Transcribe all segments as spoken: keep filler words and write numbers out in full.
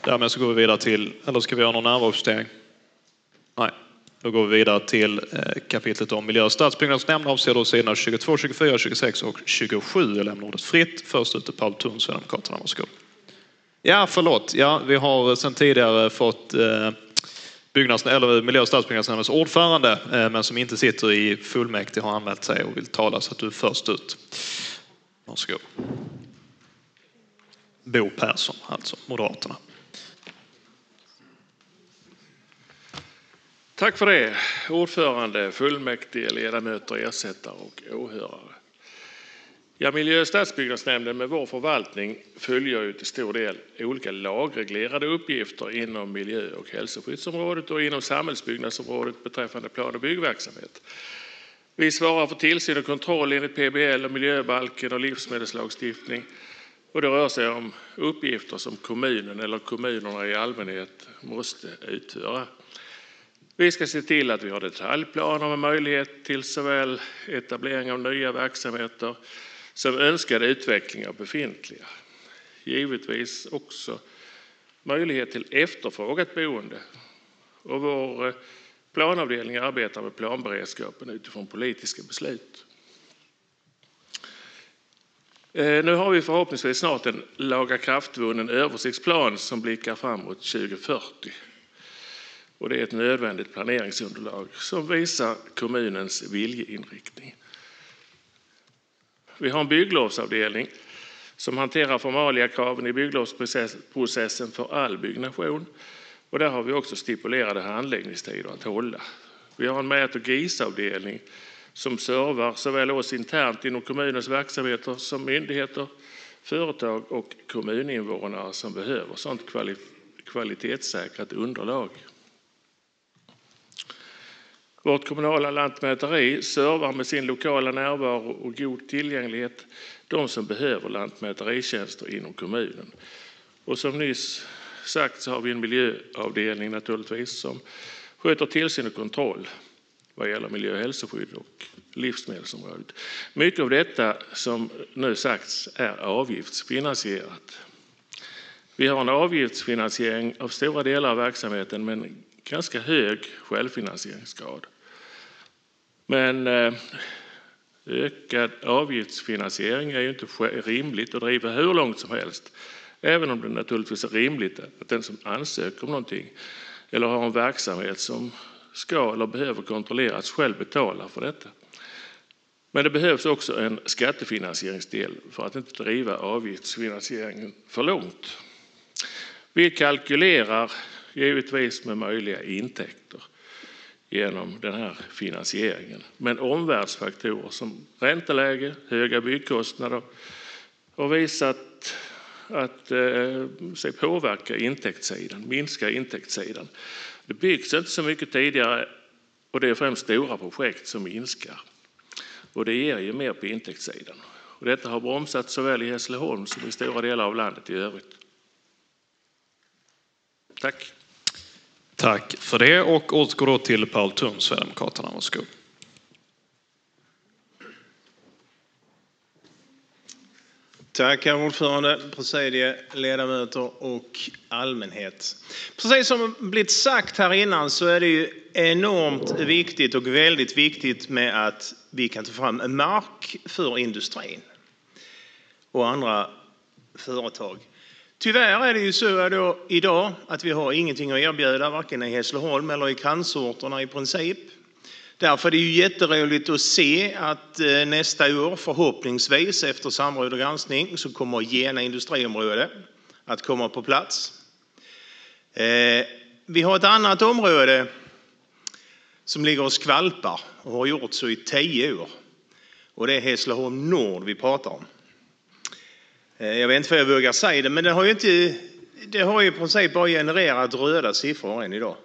Därmed så går vi vidare till, eller ska vi göra någon närvarostering? Nej. Då går vi vidare till eh, kapitlet om miljö- och stadsbyggnadsnämnd avser då sidorna tjugotvå, tjugofyra, tjugosex och tjugosju. Jag lämnar ordet fritt. Först ut till Paul Thun, Sverigedemokraterna. Varsågod. Ja, förlåt. Ja, vi har sedan tidigare fått eh, byggnads- eller miljö- och stadsbyggnadsnämndens ordförande, eh, men som inte sitter i fullmäktige har anmält sig och vill tala, så att du är först ut. Varsågod. Bo Persson, alltså Moderaterna. Tack för det, ordförande, fullmäktige, ledamöter, ersättare och åhörare. Ja, miljö- och stadsbyggnadsnämnden med vår förvaltning följer ju till stor del olika lagreglerade uppgifter inom miljö- och hälsoskyddsområdet och inom samhällsbyggnadsområdet beträffande plan- och byggverksamhet. Vi svarar för tillsyn och kontroll enligt P B L och miljöbalken och livsmedelslagstiftning. Och det rör sig om uppgifter som kommunen eller kommunerna i allmänhet måste utföra. Vi ska se till att vi har detaljplaner med möjlighet till såväl etablering av nya verksamheter som önskad utveckling av befintliga. Givetvis också möjlighet till efterfrågat boende. Och vår planavdelning arbetar med planberedskapen utifrån politiska beslut. Nu har vi förhoppningsvis snart en lagakraftvunnen översiktsplan som blickar framåt tjugo fyrtio. Och det är ett nödvändigt planeringsunderlag som visar kommunens viljeinriktning. Vi har en bygglovsavdelning som hanterar formaliakraven i bygglovsprocessen för all byggnation. Och där har vi också stipulerade handläggningstider att hålla. Vi har en mät- och G I S-avdelning som servar såväl oss internt inom kommunens verksamheter som myndigheter, företag och kommuninvånare som behöver sådant kvalitetssäkrat underlag. Vårt kommunala lantmäteri servar med sin lokala närvaro och god tillgänglighet de som behöver lantmäteritjänster inom kommunen. Och som nyss sagt så har vi en miljöavdelning naturligtvis som sköter tillsyn och kontroll vad gäller miljö- och hälsoskydd och livsmedelsområdet. Mycket av detta som nu sagts är avgiftsfinansierat. Vi har en avgiftsfinansiering av stora delar av verksamheten med en ganska hög självfinansieringsgrad. Men eh, ökad avgiftsfinansiering är ju inte rimligt att driva hur långt som helst. Även om det naturligtvis är rimligt att den som ansöker om någonting eller har en verksamhet som ska eller behöver kontrolleras själv betalar för detta. Men det behövs också en skattefinansieringsdel för att inte driva avgiftsfinansieringen för långt. Vi kalkylerar givetvis med möjliga intäkter genom den här finansieringen. Men omvärldsfaktorer som ränteläge, höga byggkostnader har visat att eh, sig påverka intäktssidan, minska intäktssidan. Det byggs inte så mycket tidigare och det är främst stora projekt som minskar. Och det ger ju mer på intäktssidan. Och detta har bromsat såväl i Hässleholm som i stora delar av landet i övrigt. Tack. Tack för det, och återgår då till Paul Thun, Sverigedemokraterna. Varsågod. Tack herr ordförande, presidie, ledamöter och allmänhet. Precis som blivit sagt här innan så är det ju enormt viktigt och väldigt viktigt med att vi kan ta fram mark för industrin och andra företag. Tyvärr är det ju så då idag att vi har ingenting att erbjuda varken i Hässleholm eller i kransorterna i princip. Därför är det ju jätteroligt att se att nästa år förhoppningsvis efter samråd och granskning så kommer Gena industriområde att komma på plats. Vi har ett annat område som ligger och skvalpar och har gjort så i tio år. Och det är Hässleholm Nord vi pratar om. Jag vet inte för jag vågar säga det, men det har ju inte, det har ju i princip bara genererat röda siffror än idag.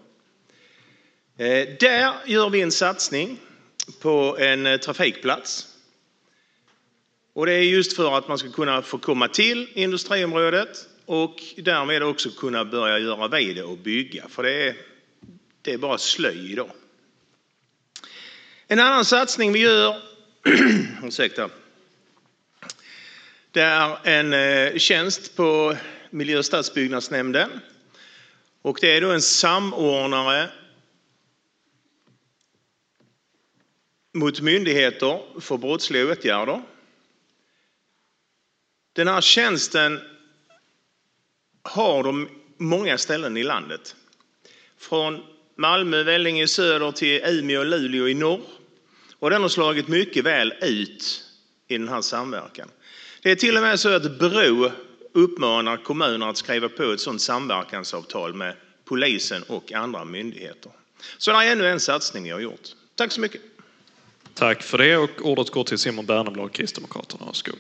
Där gör vi en satsning på en trafikplats. Och det är just för att man ska kunna få komma till industriområdet och därmed också kunna börja göra vid det och bygga. För det är, det är bara slöj idag. En annan satsning vi gör, ursäkta, det är en tjänst på miljö- och stadsbyggnadsnämnden Och det är då en samordnare mot myndigheter för brottsliga åtgärder. Den här tjänsten har de många ställen i landet. Från Malmö, Vellinge i söder till Umeå och Luleå i norr. Och den har slagit mycket väl ut i den här samverkan. Det är till och med så att Brå uppmanar kommuner att skriva på ett sådant samverkansavtal med polisen och andra myndigheter. Så det är ännu en satsning vi har gjort. Tack så mycket. Tack för det, och ordet går till Simon Berneblad, Kristdemokraterna. Varsågod.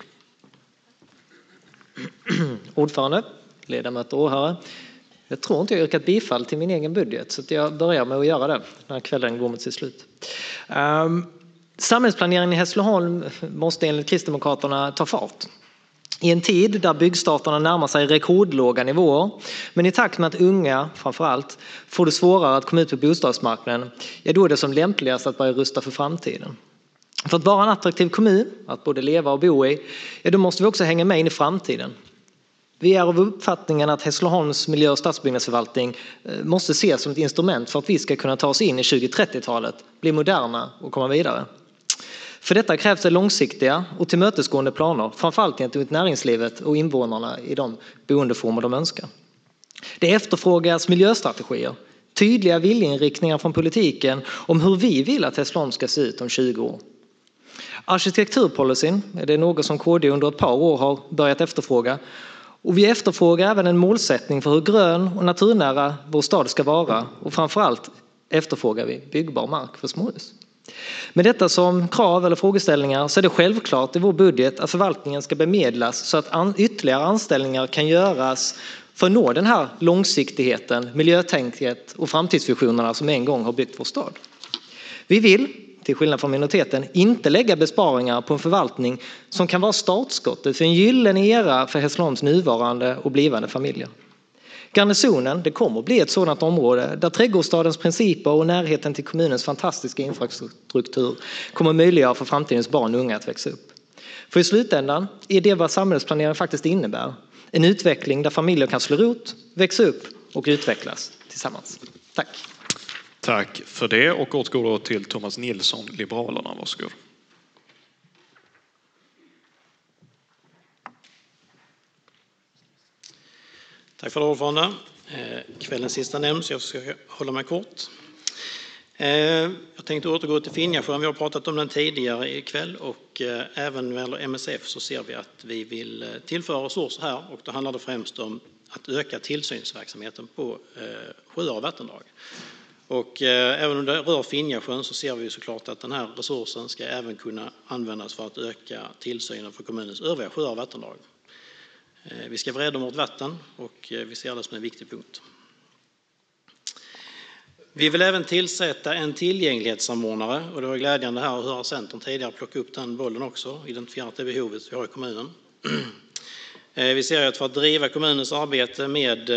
Ordförande, ledamöter och åhörare. Jag tror inte jag yrkat bifall till min egen budget, så jag börjar med att göra det när kvällen går mot sitt slut. Um, samhällsplaneringen i Hässleholm måste enligt Kristdemokraterna ta fart. I en tid där byggstarterna närmar sig rekordlåga nivåer, men i takt med att unga framförallt får det svårare att komma ut på bostadsmarknaden, ja, då är det som lämpligast att börja rusta för framtiden. För att vara en attraktiv kommun att både leva och bo i, ja, då måste vi också hänga med in i framtiden. Vi är av uppfattningen att Hässleholms miljö- och stadsbyggnadsförvaltning måste ses som ett instrument för att vi ska kunna ta oss in i tjugo-trettiotalet, bli moderna och komma vidare. För detta krävs det långsiktiga och tillmötesgående planer, framförallt gentemot näringslivet och invånarna i de boendeformer de önskar. Det efterfrågas miljöstrategier, tydliga viljeinriktningar från politiken om hur vi vill att Hässleholm ska se ut om tjugo år. Arkitekturpolicyn är det något som K D under ett par år har börjat efterfråga. Och vi efterfrågar även en målsättning för hur grön och naturnära vår stad ska vara. Och framförallt efterfrågar vi byggbar mark för småhus. Med detta som krav eller frågeställningar så är det självklart i vår budget att förvaltningen ska bemedlas så att an- ytterligare anställningar kan göras för att nå den här långsiktigheten, miljötänket och framtidsvisionerna som en gång har byggt vår stad. Vi vill, till skillnad från minoriteten, inte lägga besparingar på en förvaltning som kan vara startskottet för en gyllene era för Hässleholms nuvarande och blivande familjer. Garnisonen, det kommer att bli ett sådant område där trädgårdsstadens principer och närheten till kommunens fantastiska infrastruktur kommer att möjliggöra för framtidens barn och unga att växa upp. För i slutändan är det vad samhällsplanering faktiskt innebär. En utveckling där familjer kan slå rot, växa upp och utvecklas tillsammans. Tack. Tack för det, och återgår till Thomas Nilsson, Liberalerna. Varsågod. Tack för det, ordförande. Kvällens sista nämns, jag ska hålla mig kort. Jag tänkte återgå till Finjasjön. Vi har pratat om den tidigare ikväll, och även när det gäller M S F så ser vi att vi vill tillföra resurser här, och då handlar det främst om att öka tillsynsverksamheten på sjöar och vattendrag. Och även om det rör Finjasjön så ser vi såklart att den här resursen ska även kunna användas för att öka tillsynen för kommunens övriga sjöar och vattendrag. Vi ska vara rädda om vårt vatten, och vi ser det som en viktig punkt. Vi vill även tillsätta en tillgänglighetssamordnare, och det var glädjande här att höra Centern tidigare plocka upp den bollen också, identifierat det behovet vi har i kommunen. Vi ser att för att driva kommunens arbete med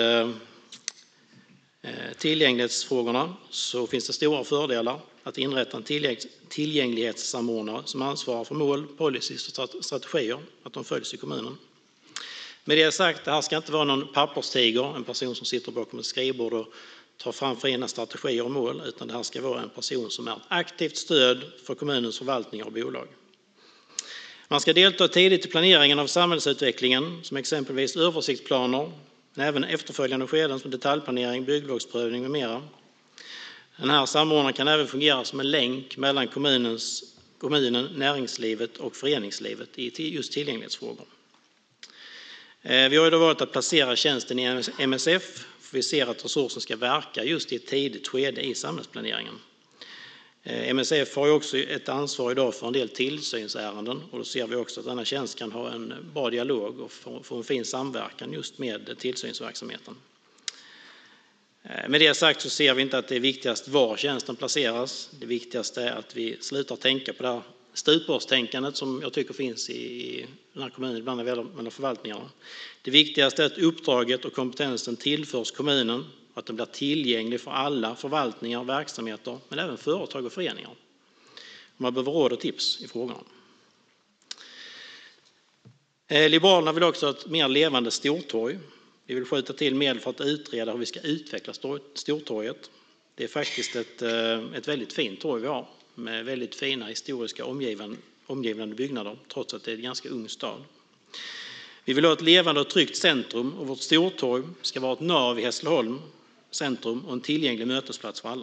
tillgänglighetsfrågorna så finns det stora fördelar att inrätta en tillgänglighetssamordnare som ansvarar för mål, policies och strategier, att de följs i kommunen. Med det sagt, det här ska inte vara någon papperstiger, en person som sitter bakom ett skrivbord och tar fram förena strategier och mål, utan det här ska vara en person som är ett aktivt stöd för kommunens förvaltning och bolag. Man ska delta tidigt i planeringen av samhällsutvecklingen, som exempelvis översiktsplaner, men även efterföljande skeden som detaljplanering, bygglovsprövning med mera. Den här samordnaren kan även fungera som en länk mellan kommunens, kommunen, näringslivet och föreningslivet i just tillgänglighetsfrågor. Vi har ju då valt att placera tjänsten i M S F, för vi ser att resursen ska verka just i ett tidigt skede i samhällsplaneringen. M S F har ju också ett ansvar idag för en del tillsynsärenden, och då ser vi också att denna tjänst kan ha en bra dialog och få en fin samverkan just med tillsynsverksamheten. Med det sagt så ser vi inte att det är viktigast var tjänsten placeras. Det viktigaste är att vi slutar tänka på det här stupårstänkandet som jag tycker finns i den här kommunen ibland mellan förvaltningarna. Det viktigaste är att uppdraget och kompetensen tillförs kommunen, att den blir tillgänglig för alla förvaltningar och verksamheter, men även företag och föreningar. Man behöver råd och tips i frågorna. Liberalerna vill också ha ett mer levande stortorg. Vi vill skjuta till medel för att utreda hur vi ska utveckla Stortorget. Det är faktiskt ett, ett väldigt fint torg vi har med väldigt fina historiska omgivande, omgivande byggnader trots att det är en ganska ung stad. Vi vill ha ett levande och tryggt centrum och vårt Stortorg ska vara ett nav i Hässleholm centrum och en tillgänglig mötesplats för alla.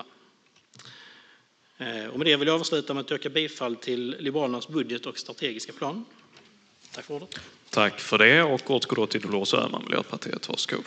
Och med det vill jag avsluta med att yrka bifall till Liberalernas budget och strategiska plan. Tack för ordet. Tack för det och återgår då till Dolores Öhman, Miljöpartiet. Varsågod.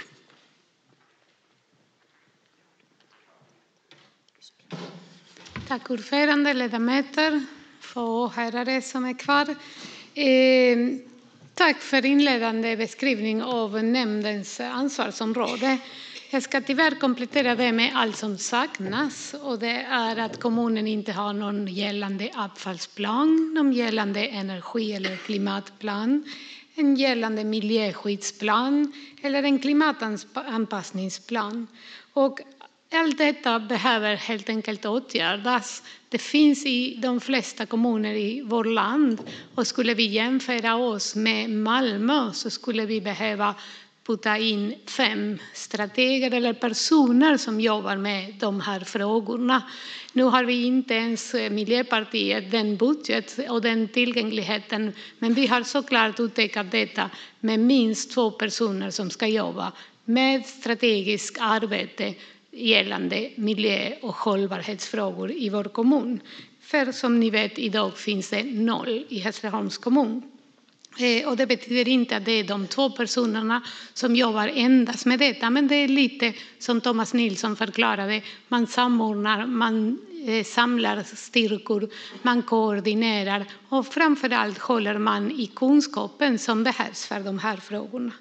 Tack ordförande, ledamöter, för åhörare som är kvar. Eh, tack för inledande beskrivning av nämndens ansvarsområde. Jag ska tyvärr komplettera det med allt som saknas, och det är att kommunen inte har någon gällande avfallsplan, någon gällande energi- eller klimatplan, en gällande miljöskyddsplan eller en klimatanpassningsplan. Och allt detta behöver helt enkelt åtgärdas. Det finns i de flesta kommuner i vårt land, och skulle vi jämföra oss med Malmö så skulle vi behöva putta in fem strateger eller personer som jobbar med de här frågorna. Nu har vi inte ens Miljöpartiet den budget och den tillgängligheten, men vi har såklart utökat detta med minst två personer som ska jobba med strategiskt arbete gällande miljö- och hållbarhetsfrågor i vår kommun. För som ni vet, idag finns det noll i Hässleholms kommun. Och det betyder inte att det är de två personerna som jobbar endast med detta, men det är lite som Thomas Nilsson förklarade. Man samordnar, man samlar styrkor, man koordinerar och framförallt håller man i kunskapen som behövs för de här frågorna.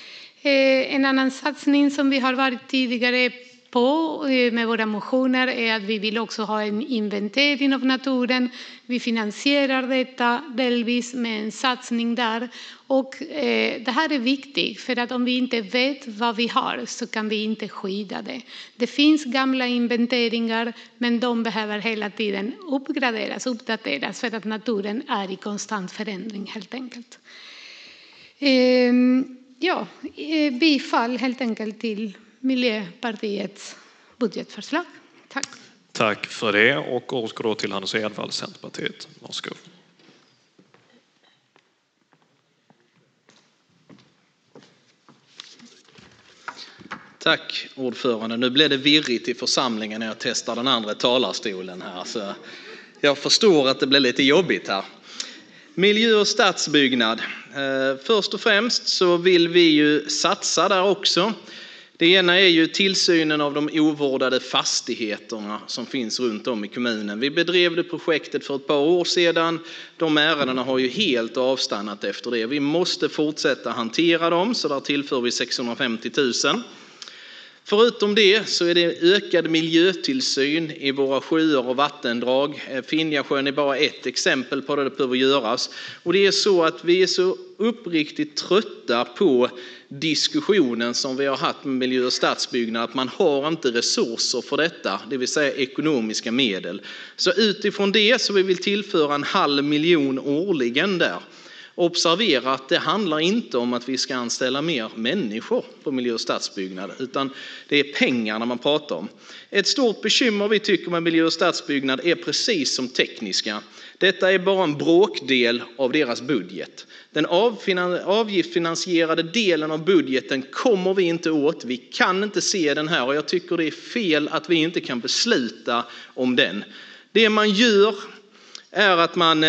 En annan satsning som vi har varit tidigare på med våra motioner är att vi vill också ha en inventering av naturen. Vi finansierar detta delvis med en satsning där. Och eh, det här är viktigt, för att om vi inte vet vad vi har så kan vi inte skydda det. Det finns gamla inventeringar, men de behöver hela tiden uppgraderas, uppdateras, för att naturen är i konstant förändring helt enkelt. Eh, ja, bifall helt enkelt till Miljöpartiets budgetförslag. Tack. Tack för det och återgår då till Hannes Edvall, Centerpartiet. Varsågod. Tack ordförande. Nu blev det virrigt i församlingen när jag testar den andra talarstolen här. Så jag förstår att det blir lite jobbigt här. Miljö- och stadsbyggnad. Först och främst så vill vi ju satsa där också. Det ena är ju tillsynen av de ovårdade fastigheterna som finns runt om i kommunen. Vi bedrev det projektet för ett par år sedan. De ärendena har ju helt avstannat efter det. Vi måste fortsätta hantera dem, så där tillför vi sexhundrafemtio tusen. Förutom det så är det ökad miljötillsyn i våra sjöar och vattendrag. Finjasjön är bara ett exempel på det det behöver göras. Och det är så att vi är så uppriktigt trötta på diskussionen som vi har haft med miljö- och stadsbyggnad, att man har inte resurser för detta, det vill säga ekonomiska medel. Så utifrån det så vi vill tillföra en halv miljon årligen där. Observera att det handlar inte om att vi ska anställa mer människor på miljö- och stadsbyggnad, utan det är pengarna man pratar om. Ett stort bekymmer vi tycker med miljö- och stadsbyggnad är precis som tekniska. Detta är bara en bråkdel av deras budget. Den avgiftsfinansierade delen av budgeten kommer vi inte åt. Vi kan inte se den här, och jag tycker det är fel att vi inte kan besluta om den. Det man gör är att man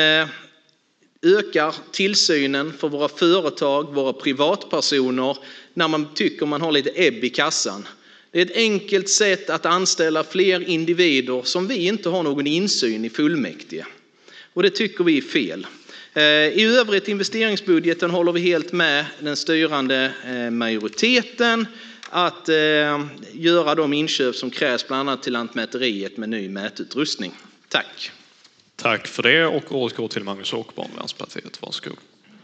ökar tillsynen för våra företag, våra privatpersoner, när man tycker man har lite ebb i kassan. Det är ett enkelt sätt att anställa fler individer som vi inte har någon insyn i fullmäktige. Och det tycker vi är fel. I övrigt investeringsbudgeten håller vi helt med den styrande majoriteten att göra de inköp som krävs bland annat till Lantmäteriet med ny mätutrustning. Tack. Tack för det och återgår till Magnus Åkerborn, Vänsterpartiet. Varsågod.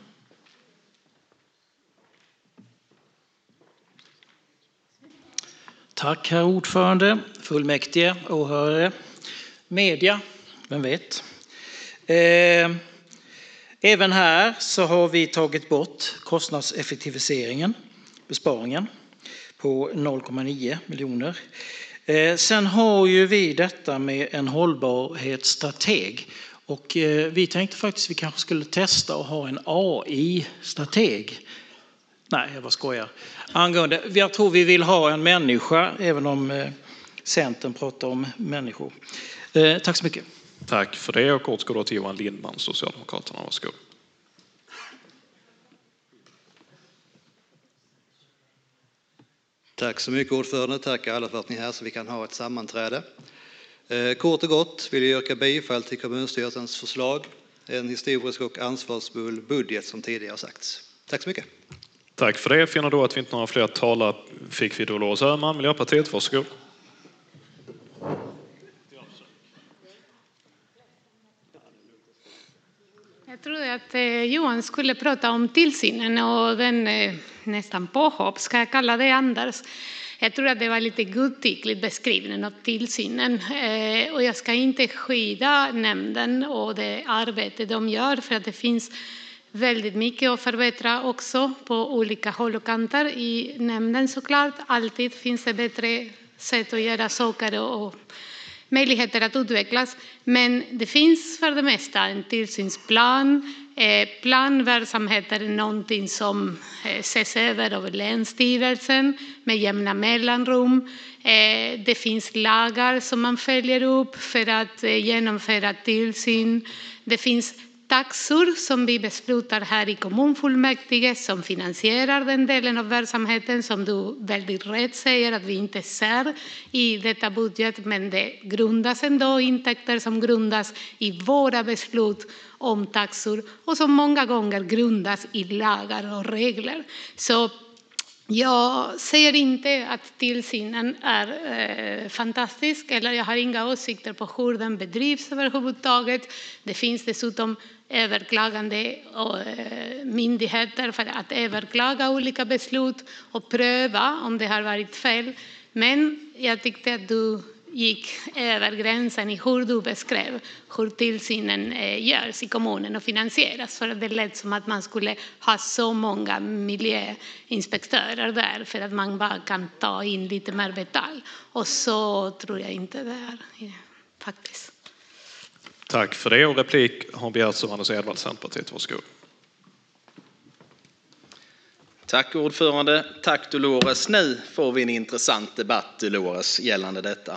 Tack herr ordförande, fullmäktige, åhörare, media, vem vet. Eh, även här så har vi tagit bort kostnadseffektiviseringen, besparingen. på noll komma nio miljoner. Eh, sen har ju vi detta med en hållbarhetsstrateg. Och eh, vi tänkte faktiskt att vi kanske skulle testa att ha en A I-strateg. Nej, jag bara skojar. Angående, jag tror vi vill ha en människa, även om eh, Centern pratar om människor. Eh, tack så mycket. Tack för det, och kort ska då till Johan Lindman, Socialdemokraterna. Varsågod. Tack så mycket ordförande, tack alla för att ni är här så vi kan ha ett sammanträde. Eh, kort och gott vill jag yrka bifall till kommunstyrelsens förslag. En historisk och ansvarsfull budget som tidigare sagts. Tack så mycket. Tack för det. Finner då att vi inte har fler talare fick vi Dolores Öhman, Miljöpartiet. Varsågod. Jag trodde att eh, Johan skulle prata om tillsynen och den eh, nästan påhopp, ska jag kalla det Anders. Jag tror att det var lite godtyckligt beskriven av tillsynen eh, och jag ska inte skydda nämnden och det arbete de gör, för att det finns väldigt mycket att förbättra också på olika håll och kanter i nämnden såklart. Alltid finns det bättre sätt att göra saker och möjligheter att utvecklas. Men det finns för det mesta en tillsynsplan. Eh, planverksamheter är någonting som eh, ses över av Länsstyrelsen med jämna mellanrum. Eh, det finns lagar som man följer upp för att eh, genomföra tillsyn. Det finns taxor som vi beslutar här i kommunfullmäktige som finansierar den delen av verksamheten som du väldigt rätt säger att vi inte ser i detta budget, men det grundas ändå intäkter som grundas i våra beslut om taxor och som många gånger grundas i lagar och regler. Så jag säger inte att tillsynen är eh, fantastisk, eller jag har inga åsikter på hur den bedrivs överhuvudtaget. Det finns dessutom överklagande och eh, myndigheter för att överklaga olika beslut och pröva om det har varit fel. Men jag tyckte att du gick över gränsen i hur du beskrev hur tillsynen eh, görs i kommunen och finansieras. För det lät som att man skulle ha så många miljöinspektörer där för att man bara kan ta in lite mer betalt. Och så tror jag inte det är faktiskt. Tack för det, och replik har begärts av Anders Edvard, Centerpartiet. Varsågod. Tack ordförande, tack Dolores. Nu får vi en intressant debatt, Dolores, gällande detta.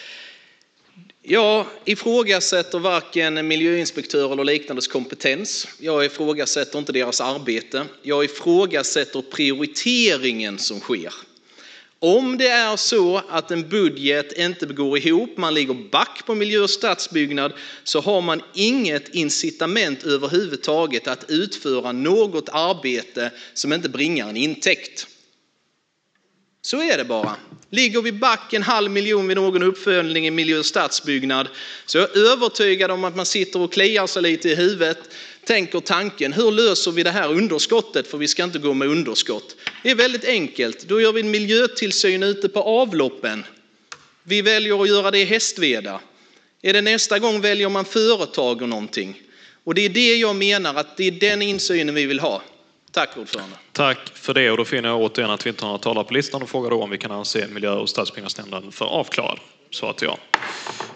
Jag ifrågasätter varken miljöinspektörer eller liknandes kompetens. Jag ifrågasätter inte deras arbete. Jag ifrågasätter prioriteringen som sker. Om det är så att en budget inte går ihop, man ligger back på miljö- och stadsbyggnad, så har man inget incitament överhuvudtaget att utföra något arbete som inte bringar en intäkt. Så är det bara. Ligger vi back en halv miljon vid någon uppföljning i miljö- och stadsbyggnad, så är jag övertygad om att man sitter och kliar sig lite i huvudet. Tänker tanken, hur löser vi det här underskottet? För vi ska inte gå med underskott. Det är väldigt enkelt. Då gör vi en miljötillsyn ute på avloppen. Vi väljer att göra det i Hästveda. Är det nästa gång väljer man företag och någonting? Och det är det jag menar, att det är den insynen vi vill ha. Tack ordförande. Tack för det, och då finner jag återigen att vi inte har några talare på listan och frågar då om vi kan anse miljö- och stadsbyggnadsnämnden för avklarad. Så att ja.